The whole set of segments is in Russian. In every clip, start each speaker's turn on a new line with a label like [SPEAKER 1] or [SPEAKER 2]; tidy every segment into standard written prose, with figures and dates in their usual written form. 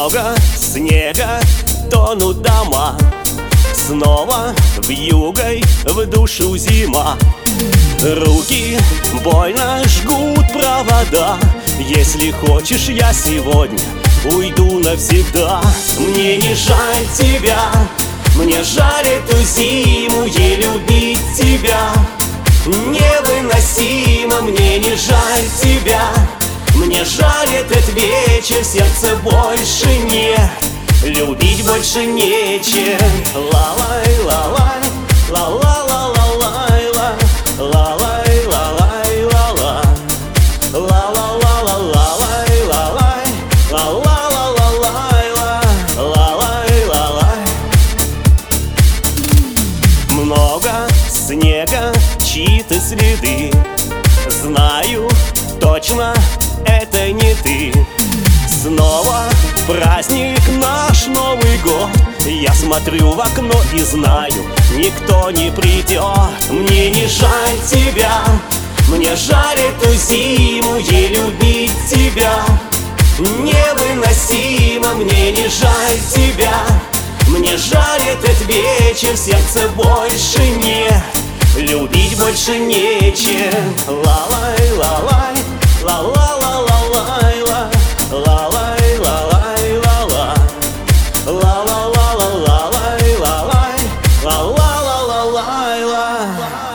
[SPEAKER 1] Много снега, тонут дома, снова вьюгой в душу зима. Руки больно жгут провода. Если хочешь, я сегодня уйду навсегда. Мне не жаль тебя, мне жаль эту зиму, и любить тебя невыносимо. Мне не жаль тебя, мне жаль этот вечер, сердце больше нет, любить больше нечем. Ла-лай, ла-лай, ла-ла-ла-ла-лай, ла-лай, ла-лай, ла-ла, ла-ла-ла-ла-лай, ла-лай, ла-ла-ла-ла-лай, ла-лай, ла-лай. Много снега, чьи-то следы, знаю точно, это не ты. Снова праздник наш, Новый год. Я смотрю в окно и знаю, никто не придет. Мне не жаль тебя, мне жаль эту зиму, и любить тебя невыносимо. Мне не жаль тебя, мне жаль этот вечер, сердце больше нет, любить больше нечем. Ла-лай, ла-лай, ла-ла-ла-ла-лай, ла-лай, ла-лай, ла-ла, ла-ла-ла-ла-лай, ла-лай, ла-ла-ла-ла-лай, ла.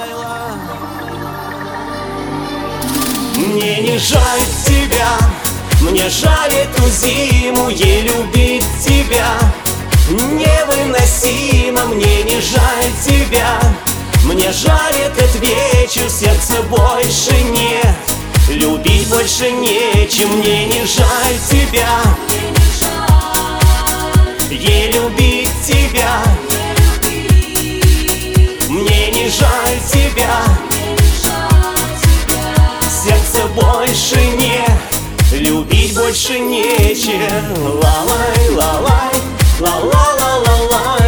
[SPEAKER 1] Мне не жаль тебя, мне жаль эту зиму, и любить тебя невыносимо. Мне не жаль тебя, мне жаль этот вечер, сердце больше нет, любить больше нечем. Мне не жаль тебя, и любить тебя, мне не жаль тебя, сердце больше нет, любить больше нечем. Ла-лай, ла-лай, ла-ла-ла-ла-лай.